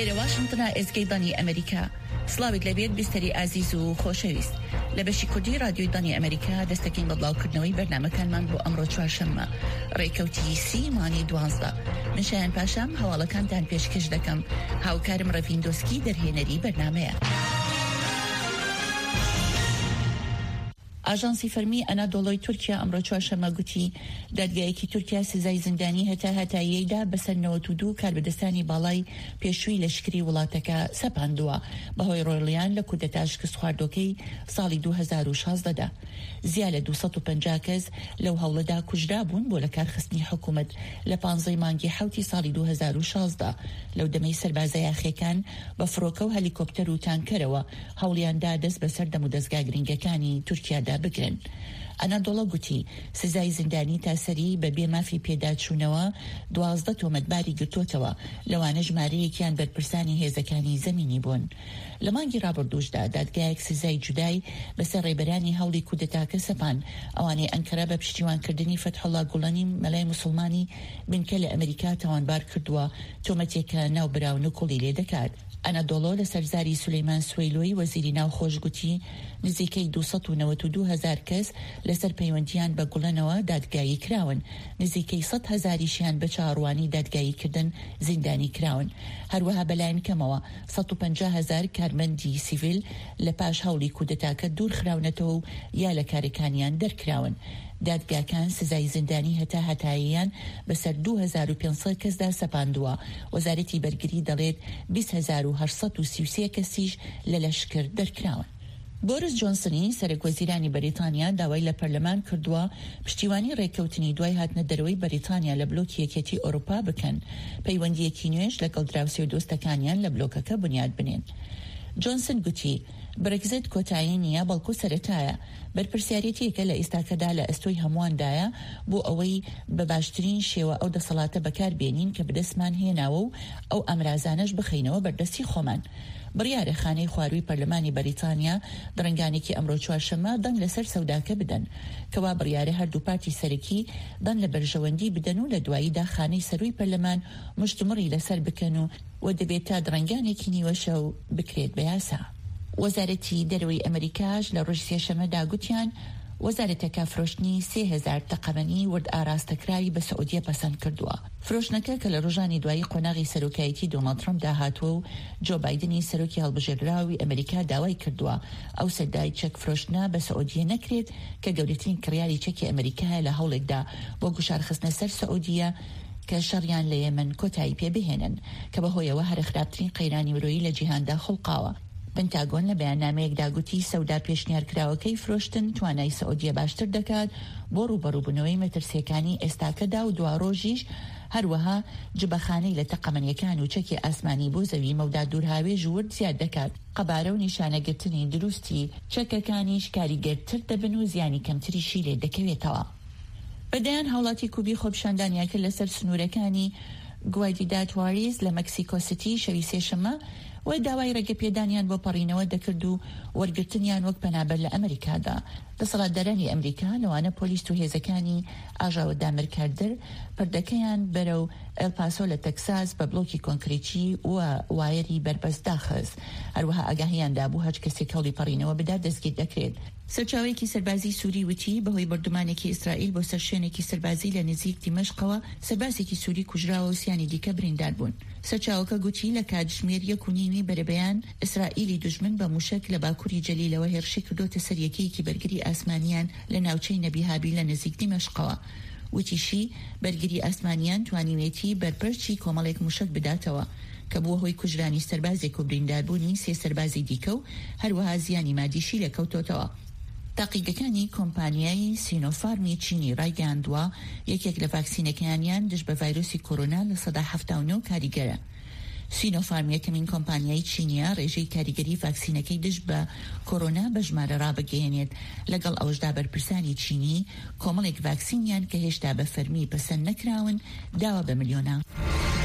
لێرە واشنگتنە ئێزگەی بەنی ئەمریکا. سڵاویت لەبێت بیستەری ئازیز و خۆشەویست. لە بەشی کوردی رادیۆی بەنی ئەمریکا دەستەکەین بە بڵاوکردنەوەی بەرنامەکانمان بۆ ئەمڕۆ چوارشەممە ڕێکەوتی 30 مانگی 12. من شایان پاشام هەواڵەکانتان پێشکەش دەکەم. هاوکارم ڕەڤیندۆسکی دەرهێنەری بەرنامەیە. ئاژانسی فەرمی ئەنادۆڵۆی تورکیا ئەمڕۆ چوارشەممە گوتی دادگایەکی تورکیا سزای زیندانی هەتاییەیدا بەسەر 92 کاربەدەستانی باڵای پێشووی لەشکری وڵاتەکە سەپاندووە بەهۆی ڕۆیڵیان لە کودەتا شکست خواردۆکەی ساڵی 2016دا. زیاد لە 250 کەس لەو هەوڵەدا کوژرا بوون بۆ لە کارخستنی حکوومەت لە 15 مانگی حوتی ساڵی 2016 لەو دەمەی سەربازە یاخیەکان بە فڕۆکە و هەلیکۆپتەر و تانکەرەوە هەوڵیاندا دەست بەسەر دەم و دەستگا گرنگەکانی تورکیادا بگرن. ئەنادۆڵە گوتی سزای زیندانی تاسەری بە بێ مافی پێداچوونەوە 12 تۆمەتباری گرتوتەوە، لەوانە ژمارەیەکیان بەرپرسانی هێزەکانی زەمینی بوون. لە مانگی ڕابردووشدا دادگایەک سزای جودای بەسەر ڕێبەرانی هەوڵی کودەتاکە سەپان، ئەوانەی ئەنکەرە بە پشتیوانکردنی فەتحوڵا گوڵانی مەلای موسڵمانی بنکە لە ئەمریکا تاوانبار کردووە، تۆمەتێکە ناوبراون و کوڵی لێ دەکات. ئەنادۆڵۆ لە سەرزاری سولەیمان سوێلۆی وەزیری ناوخۆش گوتی نزیکەی 292,000 کەس لەسەر پەیوەندیان بە گوڵەنەوە دادگایی کراون، نزیکەی 100,000یشیان بە چاڕوانی دادگایی کردن زیندانی کراون. هەروەها بەلایەن کەمەوە 150,000 کارمەندی سیڤیل لە پاش هەوڵی کودەتاکە دوور خراونەتەوە و یا لە کارەکانیان دەرکراون. دادگاکان سزای زیندانی هەتاییان بەسەر 2500 کەسدا سەپاندووە. وەزارەتی بەرگری دەڵێت 20,833 کەسیش لە لەشکر دەرکراون. بۆریس جۆنسنی سەرۆکوەزیرانی بەریتانیا داوای لە پەرلەمان کردووە پشتیوانی ڕێکەوتنی دوای هاتنە دەرەوەی بەریتانیا لە بلۆکی یەکێتی ئەوروپا بکەن، پەیوەندیەکی نوێژ لەگەڵ دراوسێ و دۆستەکانیان لە بلۆکەکە بنیاد بنێن. جۆنسن گوتی برگزت کۆتایی نییە، بەڵکو سەرەتایە. بەرپرسیارەتێکە لە ئێستاکەدا لە ئەستۆی هەمواندایە بۆ ئەوەی بە باشترین شێوە ئەو دەسەڵاتە بەکاربێنین کە بەدەستمان هێناوە و ئەو ئەمرازانەش بخەینەوە بەردەستی خۆمان. بڕیارە خانەی خواروی پەرلەمانی بەریتانیا دڕنگانێکی ئەمڕۆ چوارشەممە دەنگ لەسەر سەوداکە بدەن، کەوا بڕیارە هەردوو پارتی سەرەکی دەنگ لە بەرژەوەندی بدەن و لە دواییدا خانەی سەروی پەرلەمان مشتمڕی لەسەر بکەن و دەبێت تا دڕنگانێکی نیوەشە و بکرێت بە یاسا. وەزارەتی دەرەوەی ئەمریکاش لە ڕۆژ سێشەممەدا گوتیان وەزارەتەکە فرۆشتنی 3,000 تەقەمەنی ورد ئاراستەکراوی بە سعودیە پەسەند کردووە. فرۆشتنەکە کە لە ڕۆژانی دوایی قۆناغی سەرۆکایەتی دۆناڵد ترەمپ داهاتوە و جۆ بایدنی سەرۆکی هەڵبژێردراوی ئەمریکا داوای کردووە ئەو سەدای چەک فرۆشتنە بە سعودیە نەکرێت کە گەورەترین کڕیاری چەکی ئەمریکایە لە هەوڵێکدا بۆ گوشارخستنە سەر سعودیە کە شەڕیان لە یەمەن کۆتایی پێبهێنن، کە بەهۆیەوە هەرە خراپترین قەیرانی مرۆیی لە جیهاندا خڵقاوە. پنتاگۆن لە بەیاننامەیەکدا گوتی سەودا پێشنیارکراوەکەی فرۆشتن توانای سعودیە باشتر دەکات بۆ ڕوبەڕووبوونەوەی مەترسیەکانی ئێستاکەدا و دواڕۆژیش هەروەها جبەخانەی لە تەقەمەنیەکان و چەکی ئاسمانی بۆ زەوی مەودا دوورهاوێژ ورد زیاد دەکات. قەبارە و نیشانەگرتنی دروستی چەکەکانیش کاریگەرتر دەبن و زیانی کەمتریشی لێ دەکەوێتەوە. بەدایان هاوڵاتی کوبی خۆپیشاندانیاکە لەسەر سنوورەکانی گوایدیدا تواریز لە مەکسیکۆ سیتی شەوی سێشەممە و داوای ڕێگەپێدانیان بۆ پەڕینەوە دەکرد و وەرگرتنیان وەک پەنابەر لە ئەمریکادا. دەسەڵاتدارانی ئەمریکا لەوانە پۆلیس و هێزەکانی ئاژاوە دامرکاردر پردەکەیان بەرەو ئەلپاسۆ لە تەکساس بە بڵۆکی کۆنکریتی و وایەری بربەست داخست. هەروەها ئاگاهیاندا بوو هەچ کەسێک هەوڵی پەڕینەوە بدا دەستگیر دەکرێت. سەرچاوێکی سەربازی سووری وتی بەهۆی بردومانێکی ئیسرائیل بۆ سەر شوێنێکی سەربازی لە نزیک دیمەشقەوە سەربازێکی سووری کوژراوە و سیانی دیکە بریندار بوون. سەرچاوەکە گوتی لە کاتژمێر 1:30 بەرەبەیان ئیسرائیلی دوژمن بە موشک لە باکووری جەلیلەوە هێرشی کردوتە سەر یەکەیەکی بەرگری ئاسمانیان لە ناوچەی نەبیهابی لە نزیک دیمەشقەوە. وتیشی بەرگری ئاسمانیان توانیوێتی بەرپەرچی کۆمەڵێک موشک بداتەوە کە بووە هۆی کوژرانی سەربازێک و برینداربوونی 3 سەربازی دیکە و هەروەها زیانی مادیشی لەکەوتۆتەوە. تاقیگەکانی کۆمپانیای سینۆفارمی چینی ڕایگەاندووە یەکێک لە ڤاکسینەکانیان دژ بە ڤایرۆسی کۆرۆنا لە 79 کاریگەرە. سینۆفارم یەکەمین کۆمپانیای چینیە ڕێژەی کاریگەری ڤاکسینەکەی دژ بە کۆرۆنا بە ژمارە ڕابگەیەنێت، لەگەڵ ئەوەشدا بەرپرسانی چینی کۆمەڵێک ڤاکسینیان کە هێشتا بە فەرمی پەسەند نەکراون داوا بە ملیۆنە.